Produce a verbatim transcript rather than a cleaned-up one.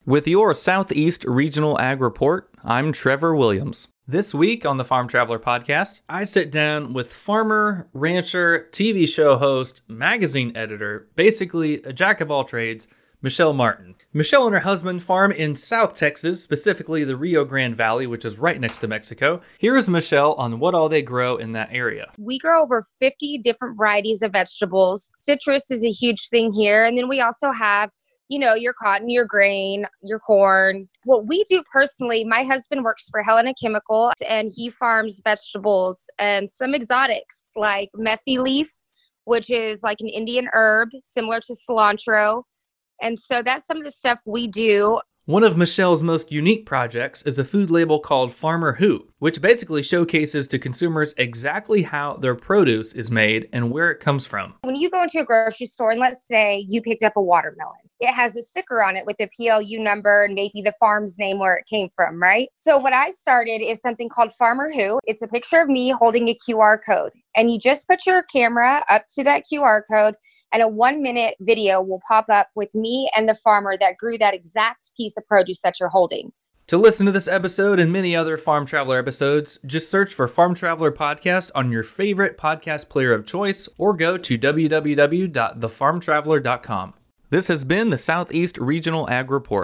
With your Southeast Regional Ag Report, I'm Trevor Williams. This week on the Farm Traveler Podcast, I sit down with farmer, rancher, T V show host, magazine editor, basically a jack of all trades, Michelle Martin. Michelle and her husband farm in South Texas, specifically the Rio Grande Valley, which is right next to Mexico. Here's Michelle on what all they grow in that area. We grow over fifty different varieties of vegetables. Citrus is a huge thing here. And then we also have, you know, your cotton, your grain, your corn. What we do personally, my husband works for Helena Chemical and he farms vegetables and some exotics like mephi leaf, which is like an Indian herb similar to cilantro. And so that's some of the stuff we do. One of Michelle's most unique projects is a food label called Farmer Who, which basically showcases to consumers exactly how their produce is made and where it comes from. When you go into a grocery store and let's say you picked up a watermelon, it has a sticker on it with the P L U number and maybe the farm's name where it came from, right? So what I started is something called Farmer Who. It's a picture of me holding a Q R code. And you just put your camera up to that Q R code and a one minute video will pop up with me and the farmer that grew that exact piece of produce that you're holding. To listen to this episode and many other Farm Traveler episodes, just search for Farm Traveler Podcast on your favorite podcast player of choice or go to w w w dot the farm traveler dot com. This has been the Southeast Regional Ag Report.